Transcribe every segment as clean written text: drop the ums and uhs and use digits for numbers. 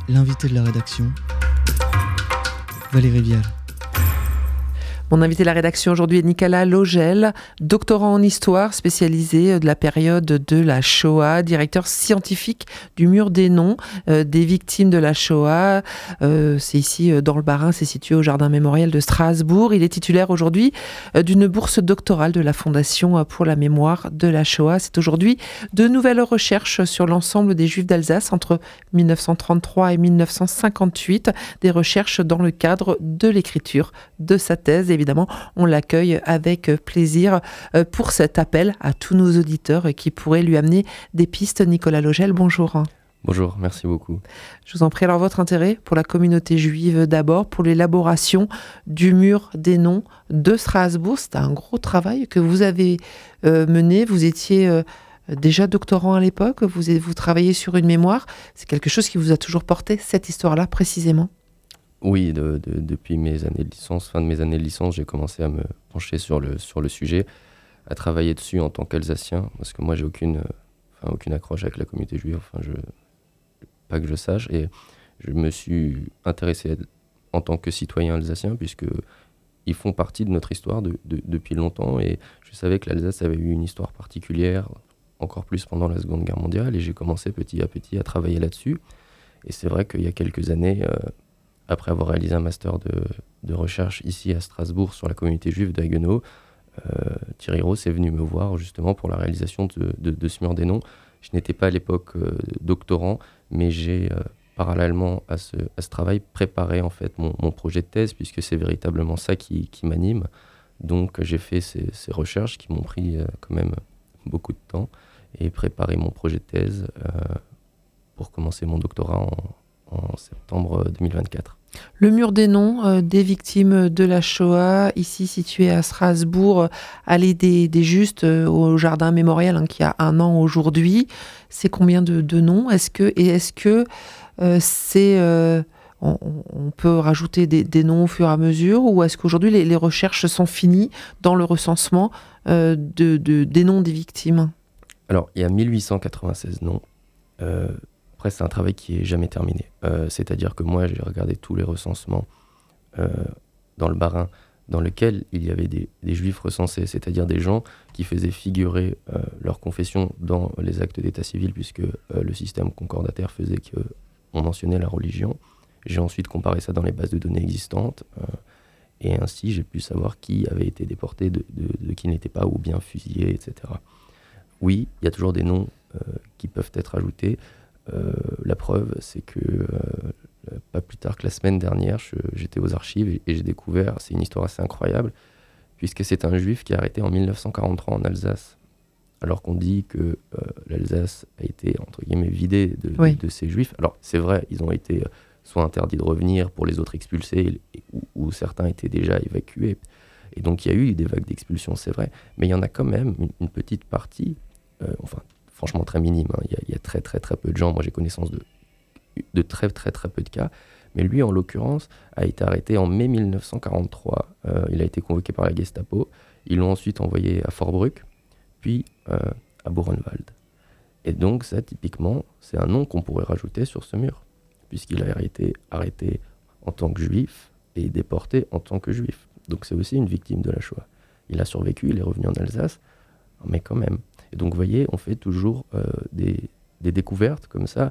L'invité de la rédaction, Valérie Vial. Mon invité de la rédaction aujourd'hui est Nicolas Logel, doctorant en histoire spécialisé de la période de la Shoah, directeur scientifique du Mur des Noms des victimes de la Shoah. C'est ici dans le Bas-Rhin, c'est situé au Jardin mémorial de Strasbourg. Il est titulaire aujourd'hui d'une bourse doctorale de la Fondation pour la mémoire de la Shoah. C'est aujourd'hui de nouvelles recherches sur l'ensemble des Juifs d'Alsace entre 1933 et 1958, des recherches dans le cadre de l'écriture de sa thèse. Évidemment, on l'accueille avec plaisir pour cet appel à tous nos auditeurs qui pourraient lui amener des pistes. Nicolas Logel, bonjour. Bonjour, merci beaucoup. Je vous en prie. Alors, votre intérêt pour la communauté juive d'abord, pour l'élaboration du Mur des Noms de Strasbourg, c'est un gros travail que vous avez mené. Vous étiez déjà doctorant à l'époque, vous travaillez sur une mémoire. C'est quelque chose qui vous a toujours porté, cette histoire-là précisément? Oui, depuis mes années de licence, fin de mes années de licence, j'ai commencé à me pencher sur le sujet, à travailler dessus en tant qu'Alsacien, parce que moi j'ai aucune accroche avec la communauté juive, pas que je sache, et je me suis intéressé en tant que citoyen alsacien, puisque ils font partie de notre histoire depuis longtemps, et je savais que l'Alsace avait eu une histoire particulière, encore plus pendant la Seconde Guerre mondiale, et j'ai commencé petit à petit à travailler là-dessus. Et c'est vrai qu'il y a quelques années, après avoir réalisé un master de recherche ici à Strasbourg sur la communauté juive d'Haguenau, Thierry Ross est venu me voir justement pour la réalisation de ce Mur des Noms. Je n'étais pas à l'époque doctorant, mais j'ai parallèlement à ce travail préparé en fait mon projet de thèse, puisque c'est véritablement ça qui m'anime. Donc j'ai fait ces recherches qui m'ont pris quand même beaucoup de temps et préparé mon projet de thèse pour commencer mon doctorat en septembre 2024. Le Mur des Noms des victimes de la Shoah, ici situé à Strasbourg, allée des Justes, au Jardin mémorial, qui a 1 an aujourd'hui. C'est combien de noms? Est-ce que on peut rajouter des noms au fur et à mesure, ou est-ce qu'aujourd'hui les recherches sont finies dans le recensement des noms des victimes? Alors, il y a 1896 noms. Après, c'est un travail qui n'est jamais terminé. C'est-à-dire que moi, j'ai regardé tous les recensements dans le Bas-Rhin dans lesquels il y avait des juifs recensés, c'est-à-dire des gens qui faisaient figurer leur confession dans les actes d'état civil, puisque le système concordataire faisait qu'on mentionnait la religion. J'ai ensuite comparé ça dans les bases de données existantes, et ainsi j'ai pu savoir qui avait été déporté, de qui n'était pas, ou bien fusillé, etc. Oui, il y a toujours des noms qui peuvent être ajoutés. La preuve, c'est que pas plus tard que la semaine dernière, j'étais aux archives et j'ai découvert, c'est une histoire assez incroyable, puisque c'est un juif qui est arrêté en 1943 en Alsace, alors qu'on dit que l'Alsace a été, entre guillemets, vidée de ces juifs. Alors c'est vrai, ils ont été soit interdits de revenir, pour les autres expulsés, ou certains étaient déjà évacués. Et donc il y a eu des vagues d'expulsion, c'est vrai, mais il y en a quand même une petite partie, franchement très minime, il y a très très très peu de gens, moi j'ai connaissance de très très très peu de cas, mais lui en l'occurrence a été arrêté en mai 1943, il a été convoqué par la Gestapo, ils l'ont ensuite envoyé à Fort-Bruck, puis à Buchenwald. Et donc ça typiquement, c'est un nom qu'on pourrait rajouter sur ce mur, puisqu'il a été arrêté en tant que juif et déporté en tant que juif. Donc c'est aussi une victime de la Shoah. Il a survécu, il est revenu en Alsace, mais quand même. Et donc, vous voyez, on fait toujours des découvertes comme ça.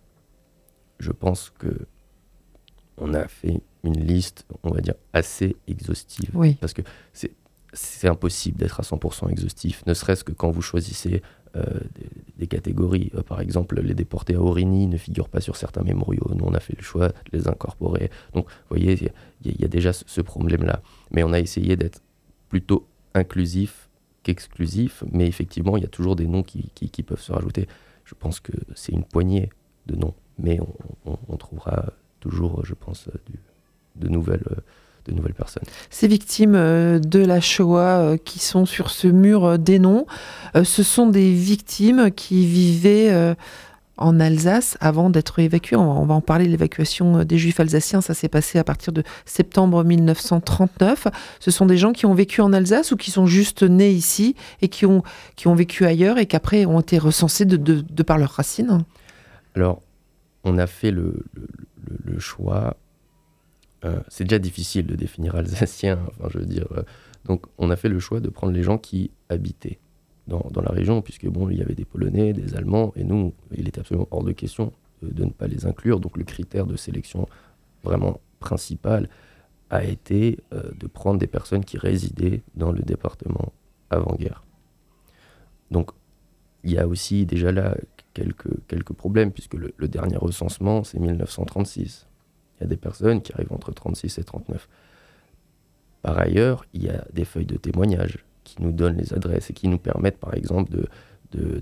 Je pense qu'on a fait une liste, on va dire, assez exhaustive. Oui. Parce que c'est impossible d'être à 100% exhaustif, ne serait-ce que quand vous choisissez des catégories. Par exemple, les déportés à Origny ne figurent pas sur certains mémoriaux. Nous, on a fait le choix de les incorporer. Donc, vous voyez, il y a déjà ce problème-là. Mais on a essayé d'être plutôt inclusif qu'exclusif, mais effectivement, il y a toujours des noms qui peuvent se rajouter. Je pense que c'est une poignée de noms, mais on trouvera toujours, je pense, de nouvelles personnes. Ces victimes de la Shoah qui sont sur ce mur des noms, ce sont des victimes qui vivaient en Alsace avant d'être évacués. On va en parler, l'évacuation des Juifs alsaciens, ça s'est passé à partir de septembre 1939. Ce sont des gens qui ont vécu en Alsace ou qui sont juste nés ici et qui ont vécu ailleurs et qu'après ont été recensés de par leurs racines? Alors, on a fait le choix. C'est déjà difficile de définir alsacien. Enfin, je veux dire, donc, on a fait le choix de prendre les gens qui habitaient dans la région, puisque bon, il y avait des Polonais, des Allemands, et nous, il était absolument hors de question de ne pas les inclure. Donc, le critère de sélection vraiment principal a été de prendre des personnes qui résidaient dans le département avant-guerre. Donc, il y a aussi déjà là quelques problèmes, puisque le dernier recensement, c'est 1936. Il y a des personnes qui arrivent entre 36 et 39. Par ailleurs, il y a des feuilles de témoignage qui nous donnent les adresses et qui nous permettent, par exemple, de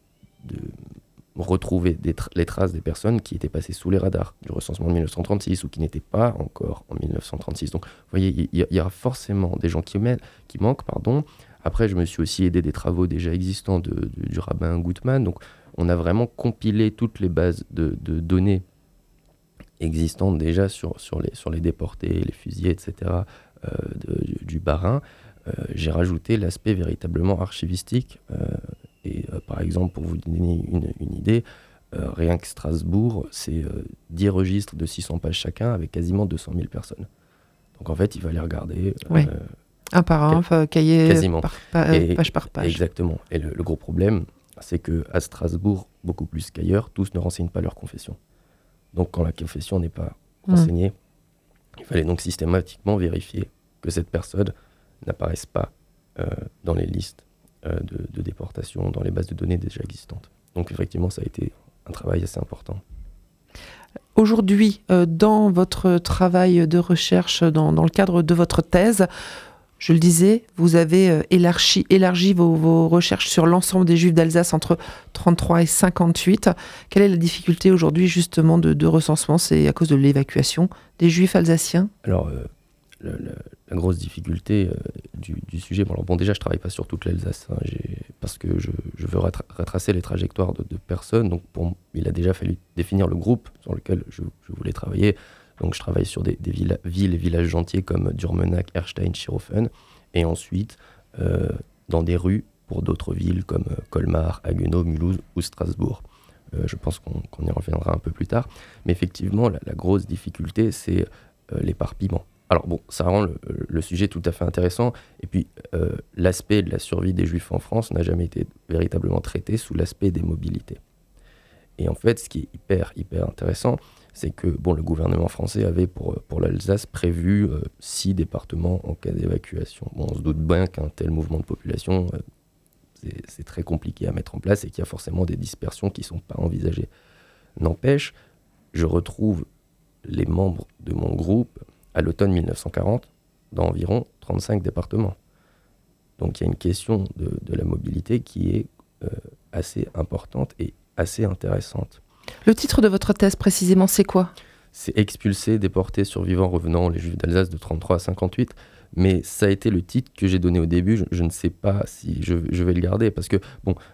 retrouver les traces des personnes qui étaient passées sous les radars du recensement de 1936 ou qui n'étaient pas encore en 1936. Donc, vous voyez, il y aura forcément des gens qui manquent. Après, je me suis aussi aidé des travaux déjà existants du rabbin Gutmann. Donc, on a vraiment compilé toutes les bases de données existantes déjà sur les déportés, les fusillés, etc., du Bas-Rhin. J'ai rajouté l'aspect véritablement archivistique. Par exemple, pour vous donner une idée, rien que Strasbourg, c'est 10 registres de 600 pages chacun avec quasiment 200 000 personnes. Donc en fait, il fallait regarder... un par un, cahier quasiment. Page par page. Exactement. Et le gros problème, c'est qu'à Strasbourg, beaucoup plus qu'ailleurs, tous ne renseignent pas leur confession. Donc quand la confession n'est pas renseignée, il fallait donc systématiquement vérifier que cette personne n'apparaisse pas dans les listes de déportation, dans les bases de données déjà existantes. Donc effectivement, ça a été un travail assez important. Aujourd'hui, dans votre travail de recherche, dans le cadre de votre thèse, je le disais, vous avez élargi vos recherches sur l'ensemble des Juifs d'Alsace entre 1933 et 1958. Quelle est la difficulté aujourd'hui justement de recensement ? C'est à cause de l'évacuation des Juifs alsaciens ? Alors, la grosse difficulté du sujet, déjà je ne travaille pas sur toute l'Alsace, parce que je veux retracer les trajectoires de personnes. Donc il a déjà fallu définir le groupe sur lequel je voulais travailler. Donc je travaille sur des villes et villages entiers comme Durmenach, Erstein, Schirhofen, et ensuite dans des rues pour d'autres villes comme Colmar, Haguenau, Mulhouse ou Strasbourg. Je pense qu'on y reviendra un peu plus tard. Mais effectivement, la grosse difficulté, c'est l'éparpillement. Alors bon, ça rend le sujet tout à fait intéressant. Et puis, l'aspect de la survie des Juifs en France n'a jamais été véritablement traité sous l'aspect des mobilités. Et en fait, ce qui est hyper intéressant, c'est que le gouvernement français avait pour l'Alsace prévu 6 départements en cas d'évacuation. On se doute bien qu'un tel mouvement de population, c'est très compliqué à mettre en place et qu'il y a forcément des dispersions qui ne sont pas envisagées. N'empêche, je retrouve les membres de mon groupe à l'automne 1940 dans environ 35 départements. Donc il y a une question de la mobilité qui est assez importante et assez intéressante. Le titre de votre thèse précisément, c'est quoi ? C'est Expulsés, déportés, survivants, revenants, les Juifs d'Alsace de 1933 à 1958. Mais ça a été le titre que j'ai donné au début. Je ne sais pas si je vais le garder parce que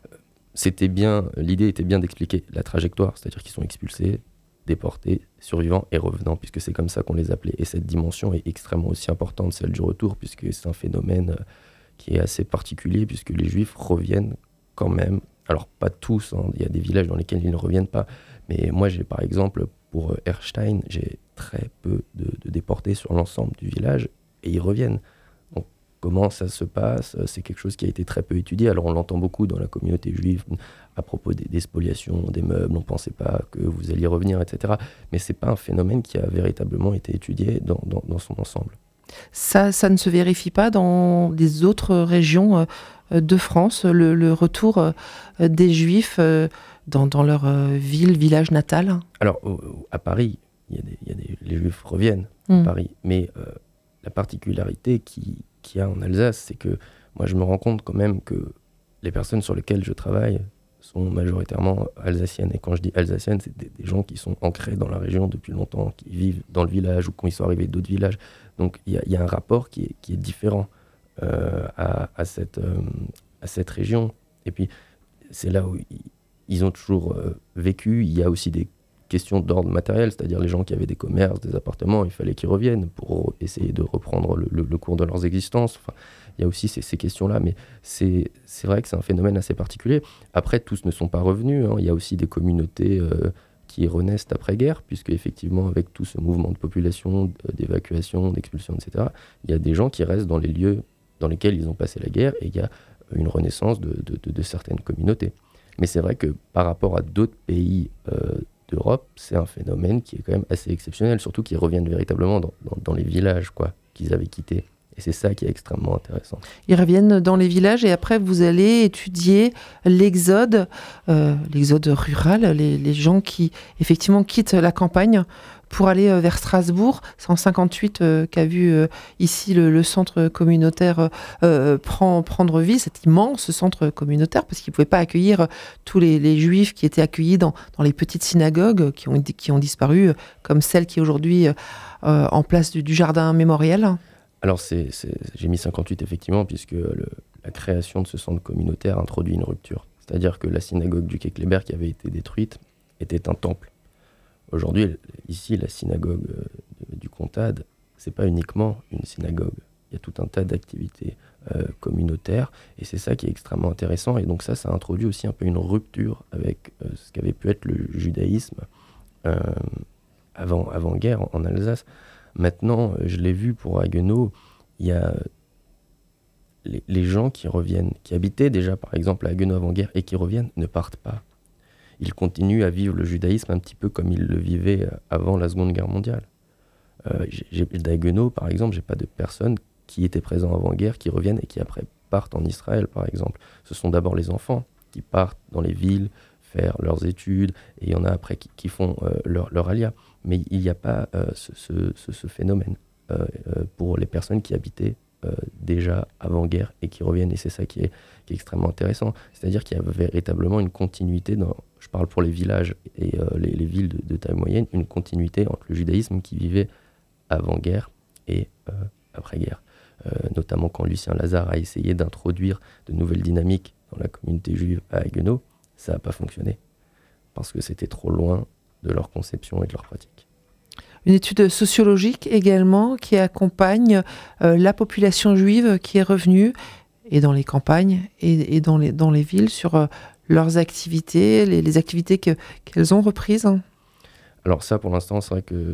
l'idée était bien d'expliquer la trajectoire, c'est-à-dire qu'ils sont expulsés, déportés, survivants et revenants, puisque c'est comme ça qu'on les appelait. Et cette dimension est extrêmement aussi importante, celle du retour, puisque c'est un phénomène qui est assez particulier, puisque les Juifs reviennent quand même. Alors, pas tous, il y a des villages dans lesquels ils ne reviennent pas. Mais moi, j'ai par exemple, pour Erstein, j'ai très peu de déportés sur l'ensemble du village, et ils reviennent. Donc, comment ça se passe ? C'est quelque chose qui a été très peu étudié. Alors, on l'entend beaucoup dans la communauté juive à propos des spoliations des meubles. On ne pensait pas que vous alliez revenir, etc. Mais ce n'est pas un phénomène qui a véritablement été étudié dans son ensemble. Ça ne se vérifie pas dans les autres régions de France, le retour des Juifs dans leur village natal ? Alors, à Paris, les Juifs reviennent à Paris, mais la particularité qu'il y a en Alsace, c'est que moi, je me rends compte quand même que les personnes sur lesquelles je travaille sont majoritairement alsaciennes. Et quand je dis alsaciennes, c'est des gens qui sont ancrés dans la région depuis longtemps, qui vivent dans le village ou quand ils sont arrivés d'autres villages. Donc il y a un rapport qui est différent à cette région. Et puis c'est là où ils ont toujours vécu. Il y a aussi des questions d'ordre matériel, c'est-à-dire les gens qui avaient des commerces, des appartements, il fallait qu'ils reviennent pour essayer de reprendre le cours de leurs existences. Enfin, il y a aussi ces questions-là, mais c'est vrai que c'est un phénomène assez particulier. Après, tous ne sont pas revenus. Il y a aussi des communautés qui renaissent après-guerre, puisque effectivement, avec tout ce mouvement de population, d'évacuation, d'expulsion, etc., il y a des gens qui restent dans les lieux dans lesquels ils ont passé la guerre, et il y a une renaissance de certaines communautés. Mais c'est vrai que par rapport à d'autres pays d'Europe, c'est un phénomène qui est quand même assez exceptionnel, surtout qu'ils reviennent véritablement dans les villages qu'ils avaient quittés. Et c'est ça qui est extrêmement intéressant. Ils reviennent dans les villages et après vous allez étudier l'exode rural, les gens qui effectivement quittent la campagne pour aller vers Strasbourg. C'est en 58 qu'a vu ici le centre communautaire prendre vie, cet immense centre communautaire, parce qu'il ne pouvait pas accueillir tous les juifs qui étaient accueillis dans les petites synagogues qui ont disparu, comme celle qui est aujourd'hui en place du jardin mémorial. Alors, j'ai mis 58 effectivement, puisque la création de ce centre communautaire introduit une rupture. C'est-à-dire que la synagogue du quai Kléber, qui avait été détruite, était un temple. Aujourd'hui, ici, la synagogue du Comtade, c'est pas uniquement une synagogue. Il y a tout un tas d'activités communautaires, et c'est ça qui est extrêmement intéressant. Et donc ça introduit aussi un peu une rupture avec ce qu'avait pu être le judaïsme avant-guerre en Alsace. Maintenant, je l'ai vu pour Haguenau, il y a les gens qui reviennent, qui habitaient déjà par exemple à Haguenau avant-guerre et qui reviennent, ne partent pas. Ils continuent à vivre le judaïsme un petit peu comme ils le vivaient avant la Seconde Guerre mondiale. D'Haguenau, par exemple, j'ai pas de personnes qui étaient présentes avant-guerre, qui reviennent et qui après partent en Israël, par exemple. Ce sont d'abord les enfants qui partent dans les villes, faire leurs études, et il y en a après qui font leur alia. Mais il n'y a pas ce phénomène pour les personnes qui habitaient déjà avant-guerre et qui reviennent, et c'est ça qui est extrêmement intéressant. C'est-à-dire qu'il y a véritablement une continuité, je parle pour les villages et les villes de taille moyenne, une continuité entre le judaïsme qui vivait avant-guerre et après-guerre. Notamment quand Lucien Lazare a essayé d'introduire de nouvelles dynamiques dans la communauté juive à Haguenau, ça n'a pas fonctionné, parce que c'était trop loin de leur conception et de leur pratique. Une étude sociologique également qui accompagne la population juive qui est revenue, et dans les campagnes et dans les villes, sur leurs activités, les activités qu'elles ont reprises. Alors ça, pour l'instant, c'est vrai que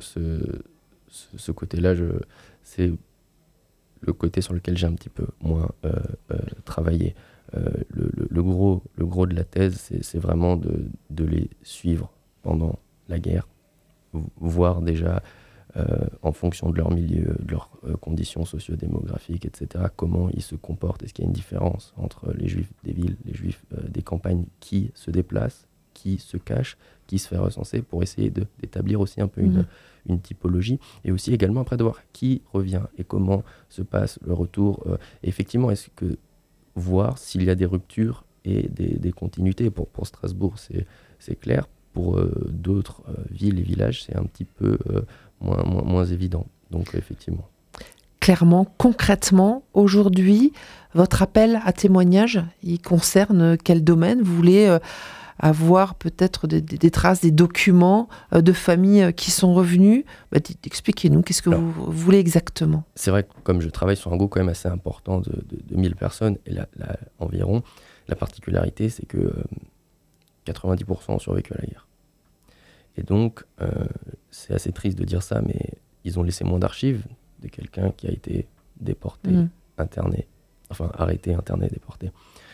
ce côté-là, c'est le côté sur lequel j'ai un petit peu moins travaillé. Le gros de la thèse, c'est vraiment de les suivre pendant la guerre, voir déjà en fonction de leur milieu, de leurs conditions socio-démographiques, etc., comment ils se comportent. Est-ce qu'il y a une différence entre les juifs des villes, les juifs des campagnes, qui se déplacent, qui se cachent, qui se fait recenser, pour essayer d'établir aussi un peu une typologie, et aussi également après de voir qui revient et comment se passe le retour. Et effectivement, est-ce que voir s'il y a des ruptures et des continuités. Pour Strasbourg, c'est clair. Pour d'autres villes et villages, c'est un petit peu moins évident. Donc, effectivement. Clairement, concrètement, aujourd'hui, votre appel à témoignage, il concerne quel domaine? Vous voulez avoir peut-être des traces, des documents de familles qui sont revenues? Expliquez-nous, qu'est-ce que vous voulez exactement? C'est vrai que comme je travaille sur un groupe quand même assez important de 1000 personnes, et là, environ, la particularité, c'est que 90% ont survécu à la guerre. Et donc, c'est assez triste de dire ça, mais ils ont laissé moins d'archives de quelqu'un qui a été déporté, interné, enfin arrêté, interné, déporté.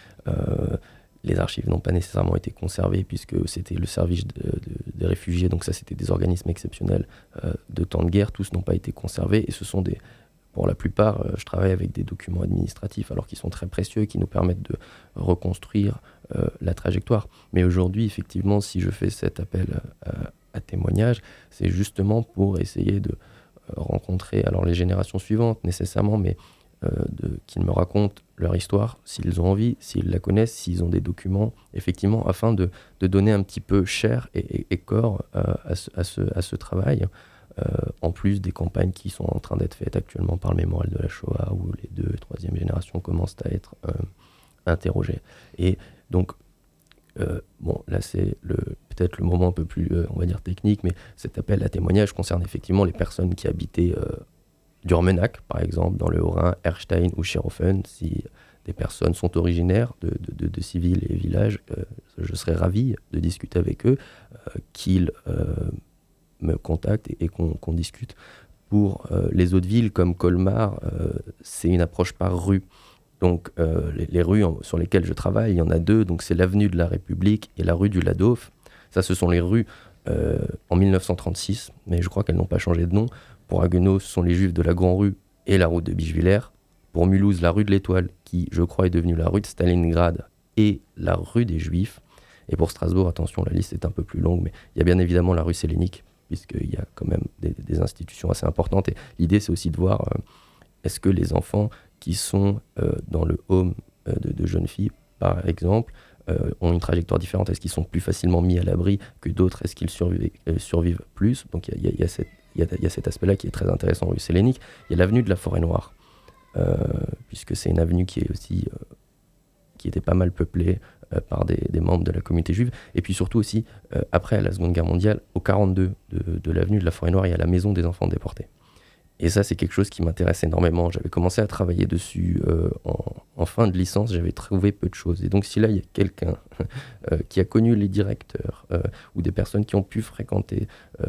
Les archives n'ont pas nécessairement été conservées, puisque c'était le service des réfugiés, donc ça c'était des organismes exceptionnels de temps de guerre, tous n'ont pas été conservés, et ce sont pour la plupart, je travaille avec des documents administratifs, alors qu'ils sont très précieux, qui nous permettent de reconstruire la trajectoire. Mais aujourd'hui, effectivement, si je fais cet appel à témoignage, c'est justement pour essayer de rencontrer alors les générations suivantes nécessairement, mais qu'ils me racontent leur histoire, s'ils ont envie, s'ils la connaissent, s'ils ont des documents, effectivement, afin de donner un petit peu chair et corps à ce travail, en plus des campagnes qui sont en train d'être faites actuellement par le Mémorial de la Shoah, où les 2e et 3e générations commencent à être interrogées. Et donc, là c'est peut-être le moment un peu plus, on va dire, technique, mais cet appel à témoignage concerne effectivement les personnes qui habitaient Durmenach, par exemple, dans le Haut-Rhin, Erstein ou Schirhofen. Si des personnes sont originaires de ces villes et villages, je serais ravi de discuter avec eux, qu'ils me contactent et qu'on discute. Pour les autres villes comme Colmar, c'est une approche par rue. Donc les rues sur lesquelles je travaille, il y en a 2, donc c'est l'avenue de la République et la rue du Ladoff. Ça, ce sont les rues en 1936, mais je crois qu'elles n'ont pas changé de nom. Pour Haguenau, ce sont les Juifs de la Grand-Rue et la route de Bischwiller. Pour Mulhouse, la rue de l'Étoile, qui, je crois, est devenue la rue de Stalingrad et la rue des Juifs. Et pour Strasbourg, attention, la liste est un peu plus longue, mais il y a bien évidemment la rue Sélénique, puisqu'il y a quand même des institutions assez importantes. Et l'idée, c'est aussi de voir, est-ce que les enfants qui sont dans le home de jeunes filles, par exemple, ont une trajectoire différente? Est-ce qu'ils sont plus facilement mis à l'abri que d'autres? Est-ce qu'ils survivent plus? Donc il y a cet aspect-là qui est très intéressant rue Sélénique. Il y a l'avenue de la Forêt-Noire, puisque c'est une avenue qui est aussi qui était pas mal peuplée par des membres de la communauté juive. Et puis surtout aussi, après la Seconde Guerre mondiale, au 42 de l'avenue de la Forêt-Noire, il y a la maison des enfants déportés. Et ça, c'est quelque chose qui m'intéresse énormément. J'avais commencé à travailler dessus en fin de licence, j'avais trouvé peu de choses. Et donc si là, il y a quelqu'un qui a connu les directeurs ou des personnes qui ont pu fréquenter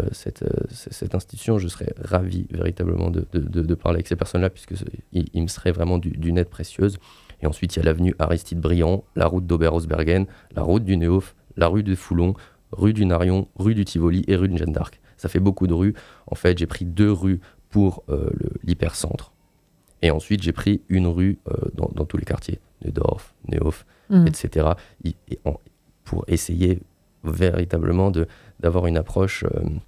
cette institution, je serais ravi véritablement de parler avec ces personnes-là, puisqu'ils me seraient vraiment d'une aide précieuse. Et ensuite, il y a l'avenue Aristide Briand, la route d'Oberhausbergen, la route du Neuhof, la rue de Foulon, rue du Narion, rue du Tivoli et rue de Jeanne d'Arc. Ça fait beaucoup de rues. En fait, j'ai pris 2 rues pour l'hypercentre. Et ensuite, j'ai pris une rue dans tous les quartiers, Neudorf, Neuhof, etc. Pour essayer véritablement d'avoir une approche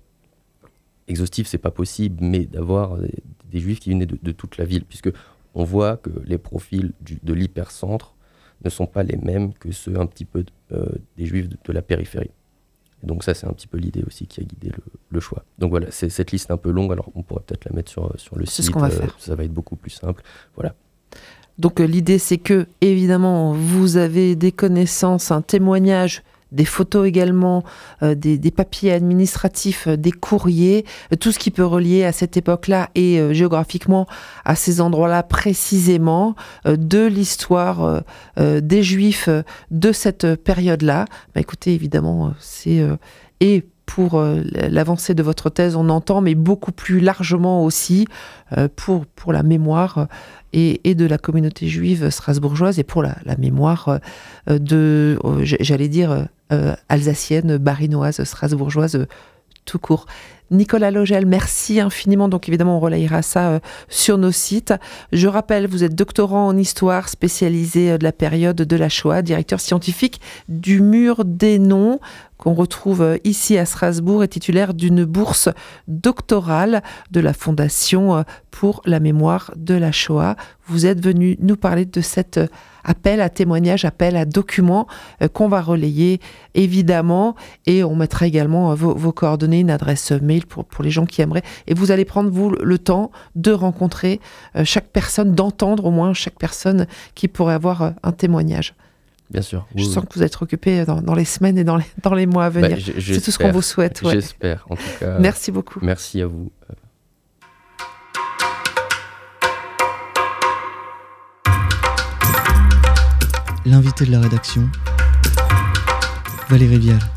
exhaustive, c'est pas possible, mais d'avoir des juifs qui venaient de toute la ville, puisque on voit que les profils de l'hypercentre ne sont pas les mêmes que ceux un petit peu des juifs de la périphérie. Et donc ça, c'est un petit peu l'idée aussi qui a guidé le choix. Donc voilà, c'est cette liste un peu longue, alors on pourrait peut-être la mettre sur le site. C'est ce qu'on va faire. Ça va être beaucoup plus simple. Voilà. Donc l'idée, c'est que, évidemment, vous avez des connaissances, un témoignage, des photos également, des papiers administratifs, des courriers, tout ce qui peut relier à cette époque-là et géographiquement à ces endroits-là précisément, de l'histoire des Juifs de cette période-là. Bah, écoutez, évidemment, c'est... et pour l'avancée de votre thèse, on entend, mais beaucoup plus largement aussi pour la mémoire et de la communauté juive strasbourgeoise et pour la mémoire j'allais dire, alsacienne, barinoise, strasbourgeoise, tout court. Nicolas Logel, merci infiniment. Donc évidemment, on relayera ça sur nos sites. Je rappelle, vous êtes doctorant en histoire spécialisé de la période de la Shoah, directeur scientifique du Mur des Noms, qu'on retrouve ici à Strasbourg, et titulaire d'une bourse doctorale de la Fondation pour la mémoire de la Shoah. Vous êtes venu nous parler de cet appel à témoignages, appel à documents qu'on va relayer évidemment, et on mettra également vos coordonnées, une adresse mail pour les gens qui aimeraient, et vous allez prendre vous le temps de rencontrer chaque personne, d'entendre au moins chaque personne qui pourrait avoir un témoignage. Bien sûr. Je sens que vous êtes occupé dans les semaines et dans les mois à venir. C'est tout ce qu'on vous souhaite. Ouais. J'espère, en tout cas. Merci beaucoup. Merci à vous. L'invité de la rédaction, Valérie Vial.